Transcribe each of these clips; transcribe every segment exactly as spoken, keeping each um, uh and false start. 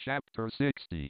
Chapter sixty.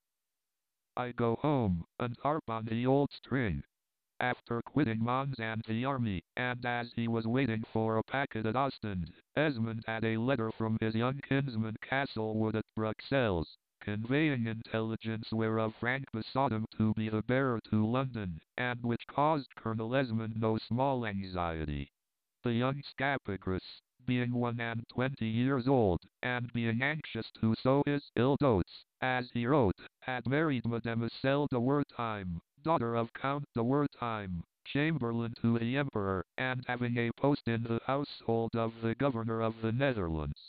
I go home, and harp on the old string. After quitting Mons and the army, and as he was waiting for a packet at Ostend, Esmond had a letter from his young kinsman Castlewood at Bruxelles, conveying intelligence whereof Frank besought him to be the bearer to London, and which caused Colonel Esmond no small anxiety. The young Scapegrace, being one and twenty years old, and being anxious to sow his ill dotes, as he wrote, had married Mademoiselle de Wertheim, daughter of Count de Wertheim, chamberlain to the Emperor, and having a post in the household of the Governor of the Netherlands.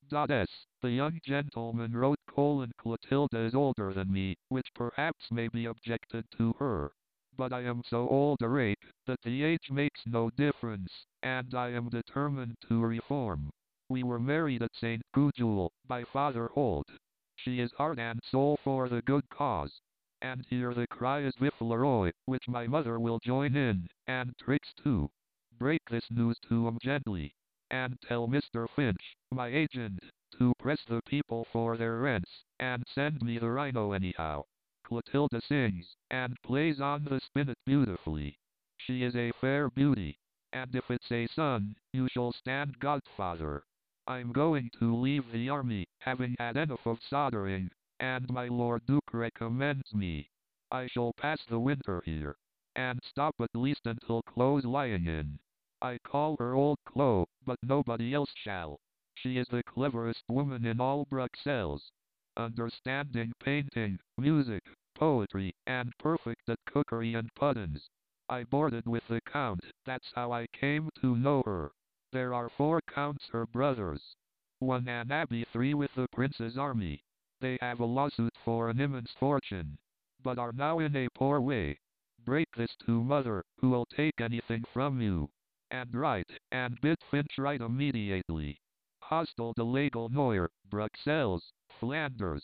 S. The young gentleman wrote colon Clotilda is older than me, which perhaps may be objected to her. But I am so old a rake, that the age makes no difference, and I am determined to reform. We were married at Saint Gudule, by Father Holt. She is heart and soul for the good cause. And here the cry is Vive le Roi, which my mother will join in, and Trix too. Break this news to 'em gently, and tell Mister Finch, my agent, to press the people for their rents, and send me the rhino anyhow. Clotilda sings, and plays on the spinet beautifully. She is a fair beauty, and if it's a son, you shall stand godfather. I'm going to leave the army, having had enough of soldering, and my Lord Duke recommends me. I shall pass the winter here, and stop at least until Chloe's lying in. I call her old Chloe, but nobody else shall. She is the cleverest woman in all Bruxelles. Understanding painting, music, poetry, and perfect at cookery and puddings. I boarded with the Count, that's how I came to know her. There are four Counts her brothers. One an abbey, three with the Prince's army. They have a lawsuit for an immense fortune, but are now in a poor way. Break this to mother, who will take anything from you. And write, and bid Finch write immediately. Hostel de Legal Noyer, Bruxelles, Flanders.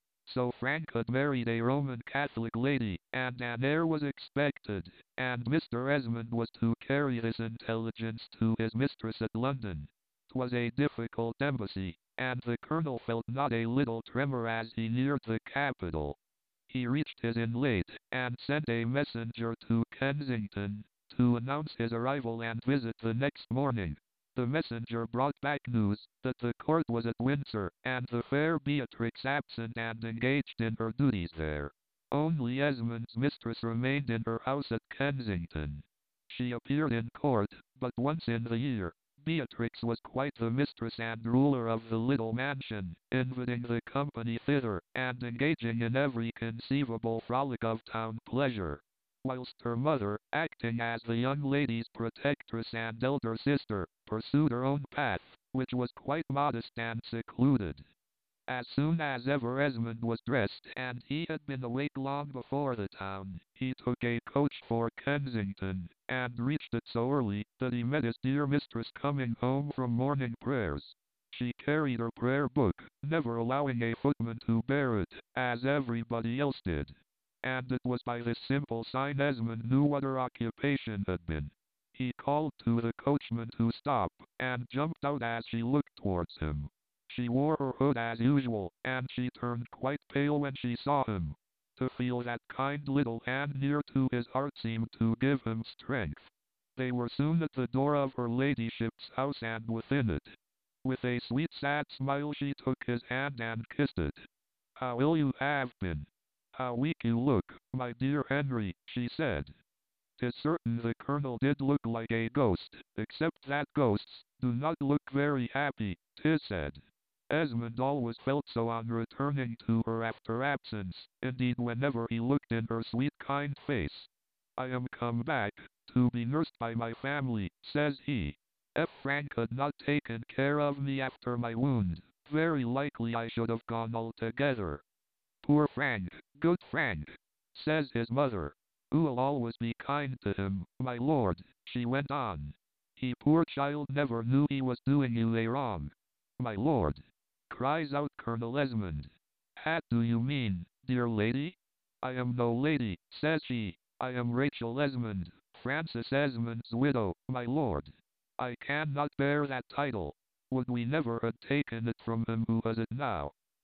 So Frank had married a Roman Catholic lady, and an heir was expected, and Mister Esmond was to carry this intelligence to his mistress at London. 'Twas a difficult embassy, and the Colonel felt not a little tremor as he neared the capital. He reached his inn late, and sent a messenger to Kensington, to announce his arrival and visit the next morning. The messenger brought back news that the court was at Windsor, and the fair Beatrix absent and engaged in her duties there. Only Esmond's mistress remained in her house at Kensington. She appeared in court, but once in the year. Beatrix was quite the mistress and ruler of the little mansion, inviting the company thither, and engaging in every conceivable frolic of town pleasure. Whilst her mother, acting as the young lady's protectress and elder sister, pursued her own path, which was quite modest and secluded. As soon as ever Esmond was dressed, and he had been awake long before the town, he took a coach for Kensington, and reached it so early that he met his dear mistress coming home from morning prayers. She carried her prayer book, never allowing a footman to bear it, as everybody else did. And it was by this simple sign Esmond knew what her occupation had been. He called to the coachman to stop, and jumped out as she looked towards him. She wore her hood as usual, and she turned quite pale when she saw him. To feel that kind little hand near to his heart seemed to give him strength. They were soon at the door of her ladyship's house and within it. With a sweet sad smile she took his hand and kissed it. "How ill you have been! How weak you look, my dear Henry," she said. 'Tis certain the Colonel did look like a ghost, except that ghosts do not look very happy, 'tis said. Esmond always felt so on returning to her after absence, indeed whenever he looked in her sweet kind face. "I am come back, to be nursed by my family," says he. "If Frank had not taken care of me after my wound, very likely I should have gone altogether." "Poor Frank, good Frank," says his mother. "Oo'll always be kind to him, my lord," she went on. "He poor child never knew he was doing you a wrong." "My lord," cries out Colonel Esmond. "Hat do you mean, dear lady?" "I am no lady," says she. "I am Rachel Esmond, Francis Esmond's widow, my lord. I cannot bear that title. Would we never had taken it from him who has it now."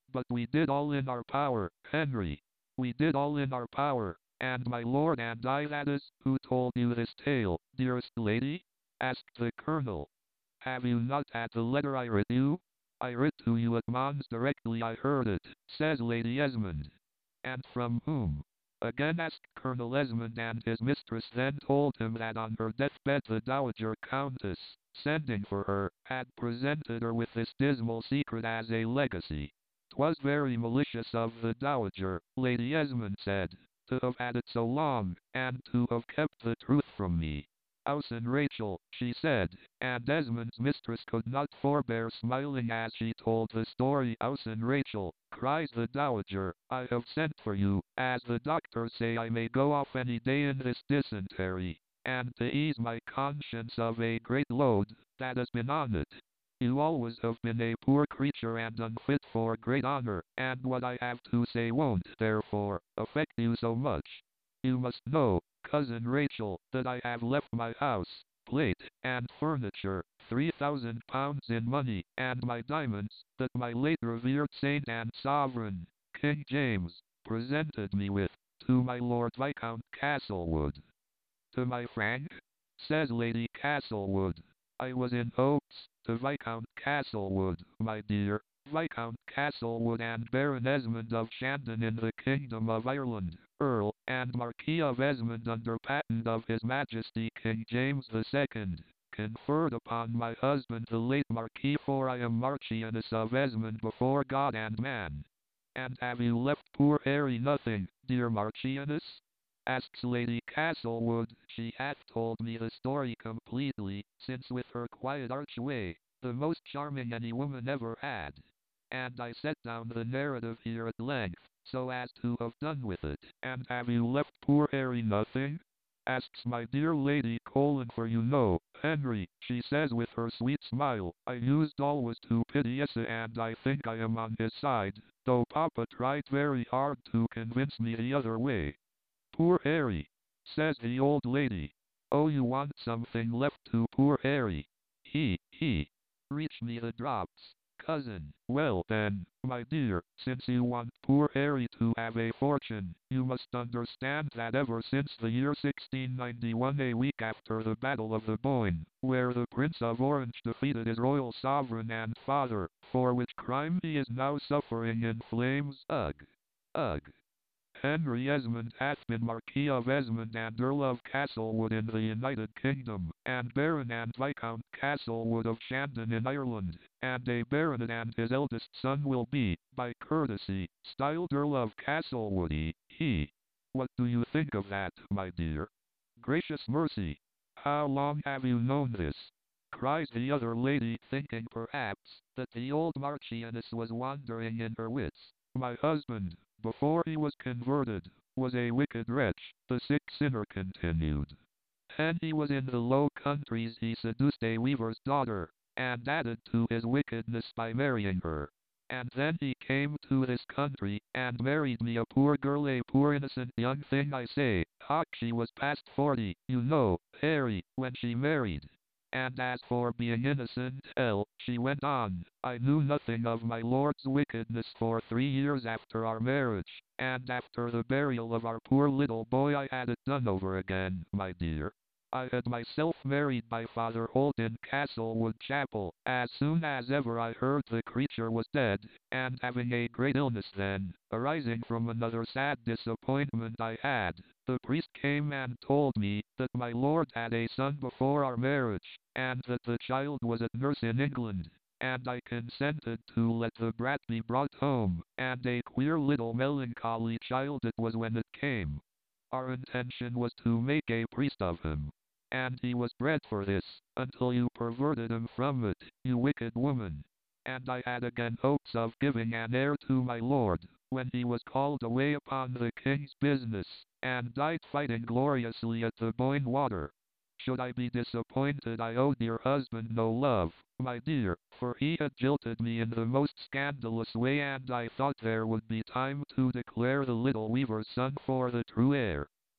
But we did all in our power, Henry. We did all in our power, and my lord and I. That is, who told you this tale, dearest lady? Asked the colonel. Have you not had the letter I writ you? I writ to you at Mons directly I heard it, says Lady Esmond. And from whom? Again asked Colonel Esmond, and his mistress then told him that on her deathbed the Dowager Countess, sending for her, had presented her with this dismal secret as a legacy. "'Twas very malicious of the Dowager," Lady Esmond said, "to have had it so long, and to have kept the truth from me. Ausen Rachel," she said, and Esmond's mistress could not forbear smiling as she told the story. "Ausen Rachel," cries the Dowager, "I have sent for you, as the doctors say I may go off any day in this dysentery, and to ease my conscience of a great load that has been on it. You always have been a poor creature and unfit for great honor, and what I have to say won't, therefore, affect you so much. You must know, Cousin Rachel, that I have left my house, plate, and furniture, three thousand pounds in money, and my diamonds, that my late revered saint and sovereign, King James, presented me with, to my Lord Viscount Castlewood." "To my Frank?" says Lady Castlewood. "I was in hopes, to Viscount Castlewood, my dear, Viscount Castlewood and Baron Esmond of Shandon in the Kingdom of Ireland, Earl and Marquis of Esmond under patent of His Majesty King James the Second, conferred upon my husband the late Marquis, for I am Marchioness of Esmond before God and man." "And have you left poor Harry nothing, dear Marchioness?" asks Lady Castlewood. "She hath told me the story completely, since with her quiet arch way, the most charming any woman ever had. And I set down the narrative here at length, so as to have done with it." "And have you left poor Harry nothing?" asks my dear Lady Colin. "For you know, Henry," she says with her sweet smile, "I used always to pity Essa, and I think I am on his side, though Papa tried very hard to convince me the other way." "Poor Harry," says the old lady. "Oh, you want something left to poor Harry. He, he. Reach me the drops, cousin." "Well then, my dear, since you want poor Harry to have a fortune, you must understand that ever since the year sixteen ninety-one, a week after the Battle of the Boyne, where the Prince of Orange defeated his royal sovereign and father, for which crime he is now suffering in flames, ugh, ugh, Henry Esmond hath been Marquis of Esmond and Earl of Castlewood in the United Kingdom, and Baron and Viscount Castlewood of Shandon in Ireland, and a baronet, and his eldest son will be, by courtesy, styled Earl of Castlewood. He, he. What do you think of that, my dear?" "Gracious mercy! How long have you known this?" cries the other lady, thinking perhaps that the old Marchioness was wandering in her wits. "My husband, before he was converted, was a wicked wretch," the sick sinner continued. "And he was in the Low Countries. He seduced a weaver's daughter, and added to his wickedness by marrying her. And then he came to this country, and married me, a poor girl, a poor innocent young thing, I say. Ha! She was past forty, you know, Harry, when she married. And as for being innocent, L, she went on, I knew nothing of my lord's wickedness for three years after our marriage, and after the burial of our poor little boy I had it done over again, my dear. I had myself married by Father Holt in Castlewood Chapel, as soon as ever I heard the creature was dead, and having a great illness then, arising from another sad disappointment I had, the priest came and told me that my lord had a son before our marriage, and that the child was at nurse in England, and I consented to let the brat be brought home, and a queer little melancholy child it was when it came. Our intention was to make a priest of him, and he was bred for this, until you perverted him from it, you wicked woman. And I had again hopes of giving an heir to my lord, when he was called away upon the king's business, and died fighting gloriously at the Boyne Water. Should I be disappointed, I owe dear husband no love, my dear, for he had jilted me in the most scandalous way, and I thought there would be time to declare the little weaver's son for the true heir.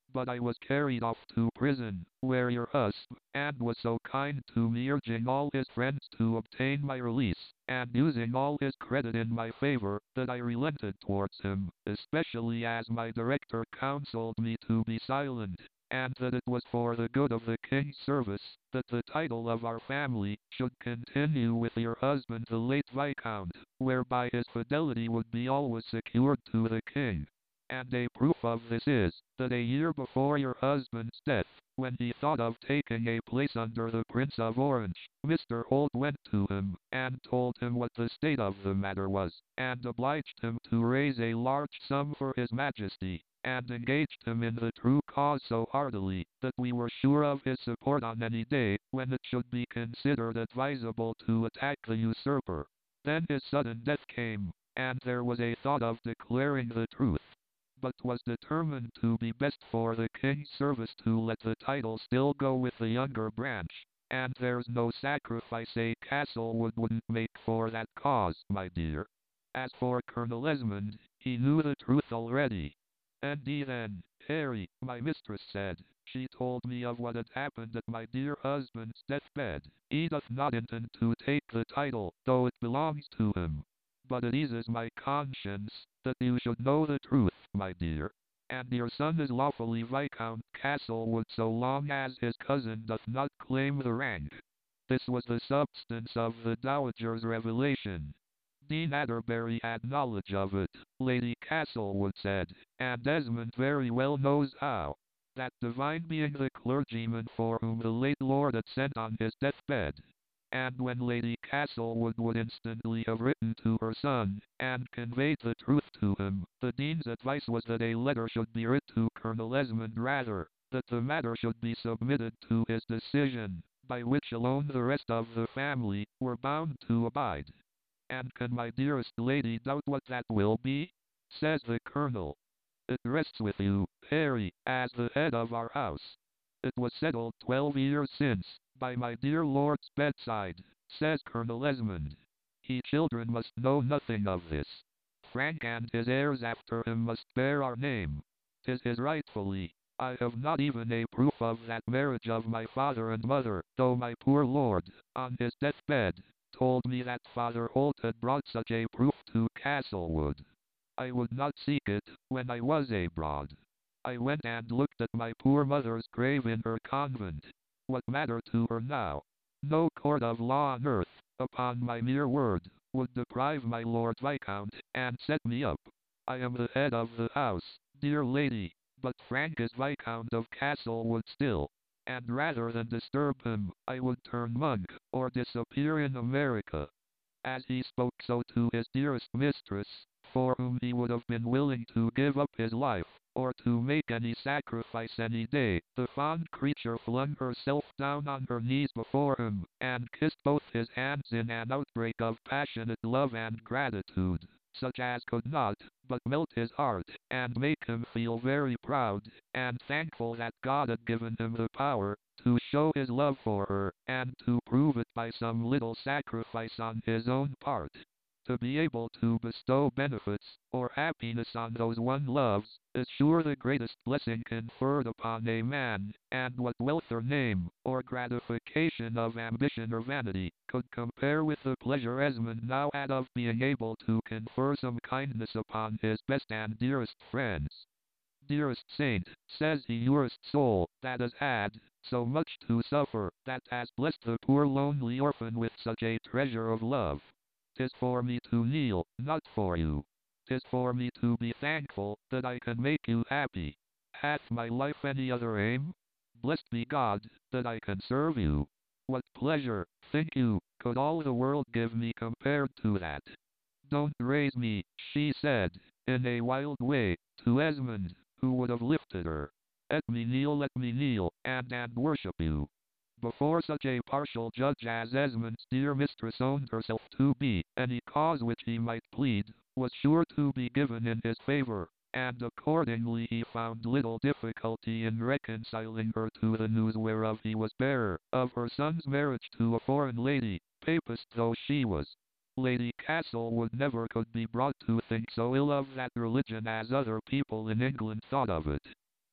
But I was carried off to prison, where your husband was so kind to me, urging all his friends to obtain my release, and using all his credit in my favor, that I relented towards him, especially as my director counseled me to be silent, and that it was for the good of the king's service, that the title of our family should continue with your husband the late Viscount, whereby his fidelity would be always secured to the king. And a proof of this is, that a year before your husband's death, when he thought of taking a place under the Prince of Orange, Mister Holt went to him, and told him what the state of the matter was, and obliged him to raise a large sum for his Majesty, and engaged him in the true cause so heartily, that we were sure of his support on any day, when it should be considered advisable to attack the usurper. Then his sudden death came, and there was a thought of declaring the truth, but 'twas determined to be best for the king's service to let the title still go with the younger branch, and there's no sacrifice a Castlewood wouldn't make for that cause, my dear. As for Colonel Esmond, he knew the truth already. And he then, Harry, my mistress said, she told me of what had happened at my dear husband's deathbed. He doth not intend to take the title, though it belongs to him. But it eases my conscience, that you should know the truth, my dear. And your son is lawfully Viscount Castlewood so long as his cousin doth not claim the rank. This was the substance of the Dowager's revelation. Dean Atterbury had knowledge of it, Lady Castlewood said, and Esmond very well knows how. That divine being the clergyman for whom the late lord had sent on his deathbed. And when Lady Castlewood would instantly have written to her son, and conveyed the truth to him, the Dean's advice was that a letter should be writ to Colonel Esmond rather, that the matter should be submitted to his decision, by which alone the rest of the family were bound to abide. And can my dearest lady doubt what that will be? Says the Colonel. It rests with you, Harry, as the head of our house. It was settled twelve years since, by my dear lord's bedside, says Colonel Esmond. He children must know nothing of this. Frank and his heirs after him must bear our name. 'Tis his rightfully. I have not even a proof of that marriage of my father and mother, though my poor lord, on his deathbed, told me that Father Holt had brought such a proof to Castlewood. I would not seek it, when I was abroad. I went and looked at my poor mother's grave in her convent. What matter to her now? No court of law on earth, upon my mere word, would deprive my Lord Viscount, and set me up. I am the head of the house, dear lady, but Frank is Viscount of Castlewood still, and rather than disturb him, I would turn monk, or disappear in America. As he spoke so to his dearest mistress, for whom he would have been willing to give up his life, or to make any sacrifice any day, the fond creature flung herself down on her knees before him, and kissed both his hands in an outbreak of passionate love and gratitude, such as could not but melt his heart, and make him feel very proud, and thankful that God had given him the power to show his love for her, and to prove it by some little sacrifice on his own part. To be able to bestow benefits, or happiness on those one loves, is sure the greatest blessing conferred upon a man, and what wealth or name, or gratification of ambition or vanity, could compare with the pleasure Esmond now had of being able to confer some kindness upon his best and dearest friends. Dearest saint, says he, yourest soul, that has had so much to suffer, that has blessed the poor lonely orphan with such a treasure of love. 'Tis for me to kneel, not for you. 'Tis for me to be thankful that I can make you happy. Hath my life any other aim? Blessed be God, that I can serve you. What pleasure, think you, could all the world give me compared to that? Don't raise me, she said, in a wild way, to Esmond, who would have lifted her. Let me kneel, let me kneel, and and worship you. Before such a partial judge as Esmond's dear mistress owned herself to be, any cause which he might plead, was sure to be given in his favour, and accordingly he found little difficulty in reconciling her to the news whereof he was bearer, of her son's marriage to a foreign lady, papist though she was. Lady Castlewood never could be brought to think so ill of that religion as other people in England thought of it.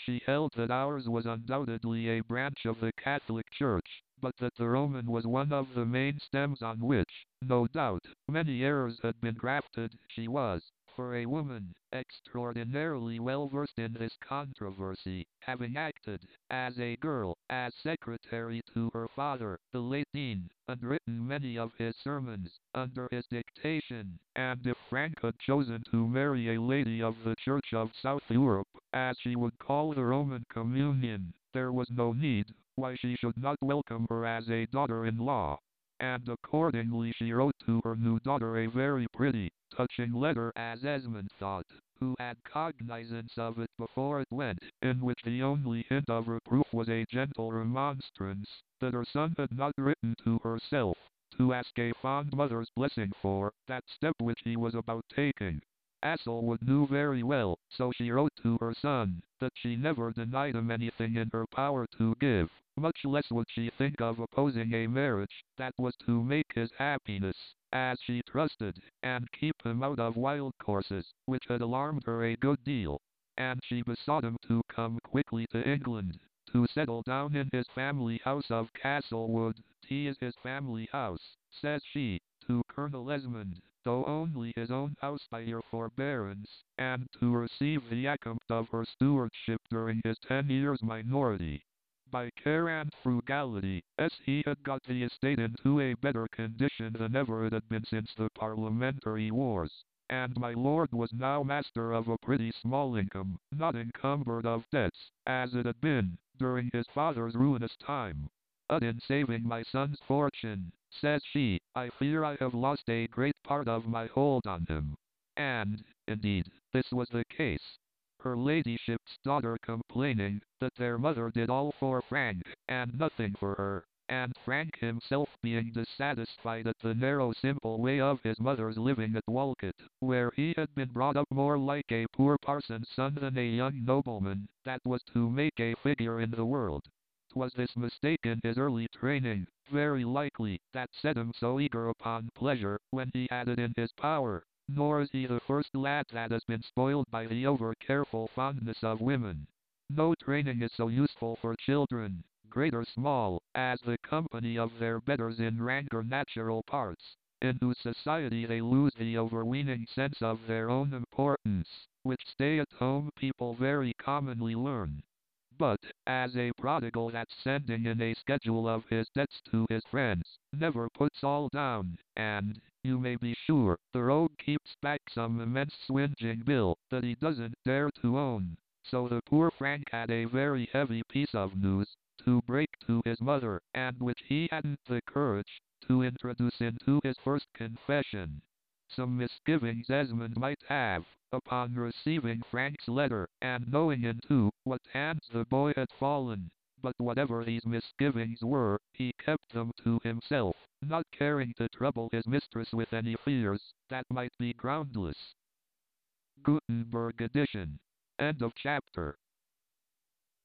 She held that ours was undoubtedly a branch of the Catholic Church, but that the Roman was one of the main stems on which, no doubt, many errors had been grafted. She was, for a woman, extraordinarily well versed in this controversy, having acted, as a girl, as secretary to her father, the late Dean, and written many of his sermons, under his dictation, and if Frank had chosen to marry a lady of the Church of South Europe, as she would call the Roman Communion, there was no need why she should not welcome her as a daughter-in-law. And accordingly she wrote to her new daughter a very pretty, touching letter, as Esmond thought, who had cognizance of it before it went, in which the only hint of reproof was a gentle remonstrance, that her son had not written to herself, to ask a fond mother's blessing for that step which he was about taking. Castlewood knew very well, so she wrote to her son, that she never denied him anything in her power to give, much less would she think of opposing a marriage that was to make his happiness, as she trusted, and keep him out of wild courses, which had alarmed her a good deal. And she besought him to come quickly to England, to settle down in his family house of Castlewood. "'T is his family house," says she, to Colonel Esmond, "though only his own house by your forbearance, and to receive the account of her stewardship during his ten years' minority. By care and frugality, as he had got the estate into a better condition than ever it had been since the parliamentary wars, and my lord was now master of a pretty small income, not encumbered of debts, as it had been, during his father's ruinous time. But in saving my son's fortune," says she, "I fear I have lost a great part of my hold on him." And, indeed, this was the case. Her ladyship's daughter complaining that their mother did all for Frank, and nothing for her, and Frank himself being dissatisfied at the narrow simple way of his mother's living at Walcott, where he had been brought up more like a poor parson's son than a young nobleman that was to make a figure in the world. 'Twas this mistake in his early training, very likely, that set him so eager upon pleasure, when he had it in his power. Nor is he the first lad that has been spoiled by the over-careful fondness of women. No training is so useful for children, great or small, as the company of their betters in rank or natural parts, in whose society they lose the overweening sense of their own importance, which stay-at-home people very commonly learn. But, as a prodigal that's sending in a schedule of his debts to his friends, never puts all down, and, you may be sure, the rogue keeps back some immense swinging bill that he doesn't dare to own. So the poor Frank had a very heavy piece of news to break to his mother, and which he hadn't the courage to introduce into his first confession. Some misgivings Esmond might have, upon receiving Frank's letter, and knowing into what hands the boy had fallen, but whatever these misgivings were, he kept them to himself, not caring to trouble his mistress with any fears that might be groundless. Gutenberg edition. End of chapter.